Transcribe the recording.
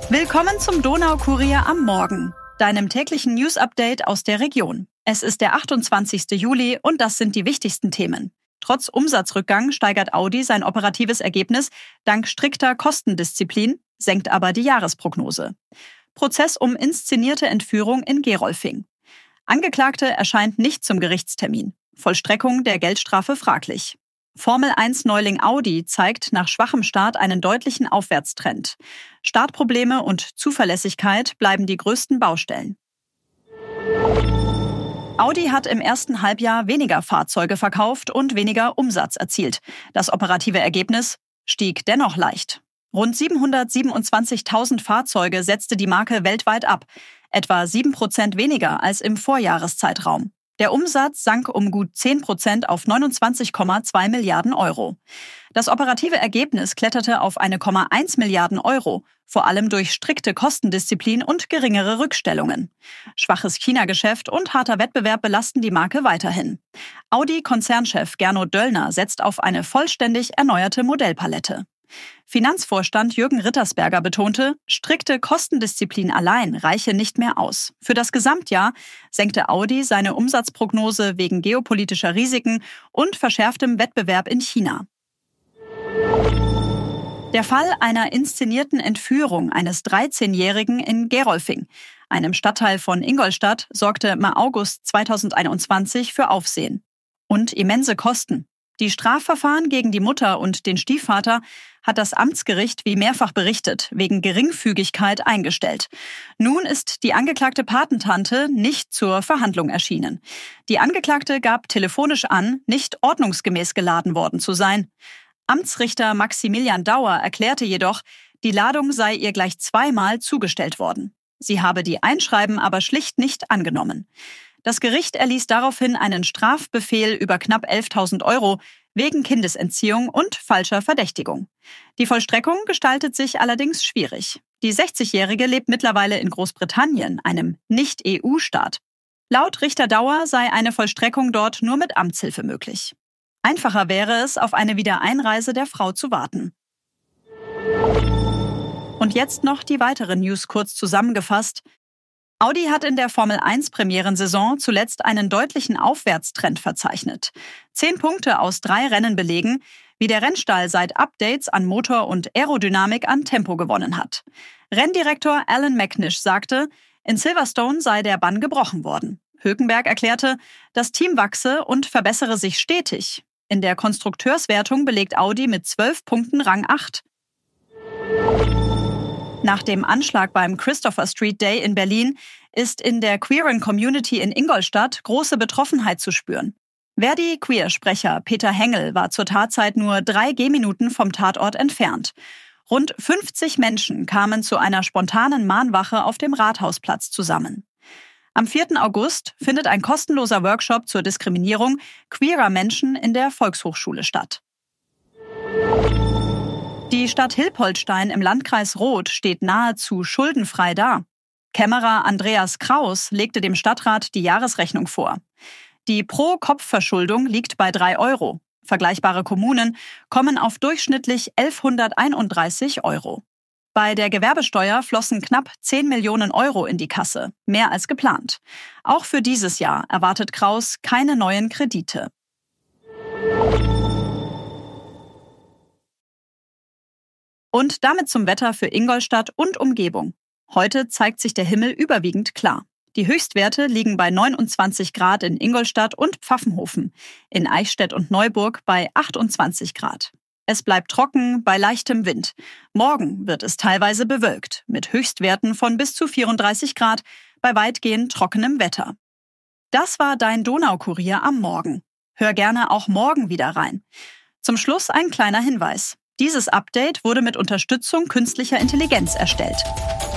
Willkommen zum Donaukurier am Morgen, deinem täglichen News-Update aus der Region. Es ist der 28. Juli und das sind die wichtigsten Themen. Trotz Umsatzrückgang steigert Audi sein operatives Ergebnis dank strikter Kostendisziplin, senkt aber die Jahresprognose. Prozess um inszenierte Entführung in Gerolfing. Angeklagte erscheint nicht zum Gerichtstermin. Vollstreckung der Geldstrafe fraglich. Formel-1-Neuling Audi zeigt nach schwachem Start einen deutlichen Aufwärtstrend. Startprobleme und Zuverlässigkeit bleiben die größten Baustellen. Audi hat im ersten Halbjahr weniger Fahrzeuge verkauft und weniger Umsatz erzielt. Das operative Ergebnis stieg dennoch leicht. Rund 727.000 Fahrzeuge setzte die Marke weltweit ab, etwa 7% weniger als im Vorjahreszeitraum. Der Umsatz sank um gut 10% auf 29,2 Milliarden Euro. Das operative Ergebnis kletterte auf 1,1 Milliarden Euro, vor allem durch strikte Kostendisziplin und geringere Rückstellungen. Schwaches China-Geschäft und harter Wettbewerb belasten die Marke weiterhin. Audi-Konzernchef Gernot Döllner setzt auf eine vollständig erneuerte Modellpalette. Finanzvorstand Jürgen Rittersberger betonte, strikte Kostendisziplin allein reiche nicht mehr aus. Für das Gesamtjahr senkte Audi seine Umsatzprognose wegen geopolitischer Risiken und verschärftem Wettbewerb in China. Der Fall einer inszenierten Entführung eines 13-Jährigen in Gerolfing, einem Stadtteil von Ingolstadt, sorgte im August 2021 für Aufsehen und immense Kosten. Die Strafverfahren gegen die Mutter und den Stiefvater hat das Amtsgericht, wie mehrfach berichtet, wegen Geringfügigkeit eingestellt. Nun ist die angeklagte Patentante nicht zur Verhandlung erschienen. Die Angeklagte gab telefonisch an, nicht ordnungsgemäß geladen worden zu sein. Amtsrichter Maximilian Dauer erklärte jedoch, die Ladung sei ihr gleich zweimal zugestellt worden. Sie habe die Einschreiben aber schlicht nicht angenommen. Das Gericht erließ daraufhin einen Strafbefehl über knapp 11.000 Euro wegen Kindesentziehung und falscher Verdächtigung. Die Vollstreckung gestaltet sich allerdings schwierig. Die 60-Jährige lebt mittlerweile in Großbritannien, einem Nicht-EU-Staat. Laut Richter Dauer sei eine Vollstreckung dort nur mit Amtshilfe möglich. Einfacher wäre es, auf eine Wiedereinreise der Frau zu warten. Und jetzt noch die weiteren News kurz zusammengefasst. Audi hat in der Formel-1-Premierensaison zuletzt einen deutlichen Aufwärtstrend verzeichnet. 10 Punkte aus 3 Rennen belegen, wie der Rennstall seit Updates an Motor und Aerodynamik an Tempo gewonnen hat. Renndirektor Alan McNish sagte, in Silverstone sei der Bann gebrochen worden. Hülkenberg erklärte, das Team wachse und verbessere sich stetig. In der Konstrukteurswertung belegt Audi mit 12 Punkten Rang 8. Nach dem Anschlag beim Christopher Street Day in Berlin ist in der queeren Community in Ingolstadt große Betroffenheit zu spüren. Verdi-Queer-Sprecher Peter Hengel war zur Tatzeit nur 3 Gehminuten vom Tatort entfernt. Rund 50 Menschen kamen zu einer spontanen Mahnwache auf dem Rathausplatz zusammen. Am 4. August findet ein kostenloser Workshop zur Diskriminierung queerer Menschen in der Volkshochschule statt. Die Stadt Hilpoltstein im Landkreis Roth steht nahezu schuldenfrei da. Kämmerer Andreas Kraus legte dem Stadtrat die Jahresrechnung vor. Die Pro-Kopf-Verschuldung liegt bei 3 Euro. Vergleichbare Kommunen kommen auf durchschnittlich 1131 Euro. Bei der Gewerbesteuer flossen knapp 10 Millionen Euro in die Kasse, mehr als geplant. Auch für dieses Jahr erwartet Kraus keine neuen Kredite. Und damit zum Wetter für Ingolstadt und Umgebung. Heute zeigt sich der Himmel überwiegend klar. Die Höchstwerte liegen bei 29 Grad in Ingolstadt und Pfaffenhofen, in Eichstätt und Neuburg bei 28 Grad. Es bleibt trocken bei leichtem Wind. Morgen wird es teilweise bewölkt, mit Höchstwerten von bis zu 34 Grad bei weitgehend trockenem Wetter. Das war dein Donaukurier am Morgen. Hör gerne auch morgen wieder rein. Zum Schluss ein kleiner Hinweis. Dieses Update wurde mit Unterstützung künstlicher Intelligenz erstellt.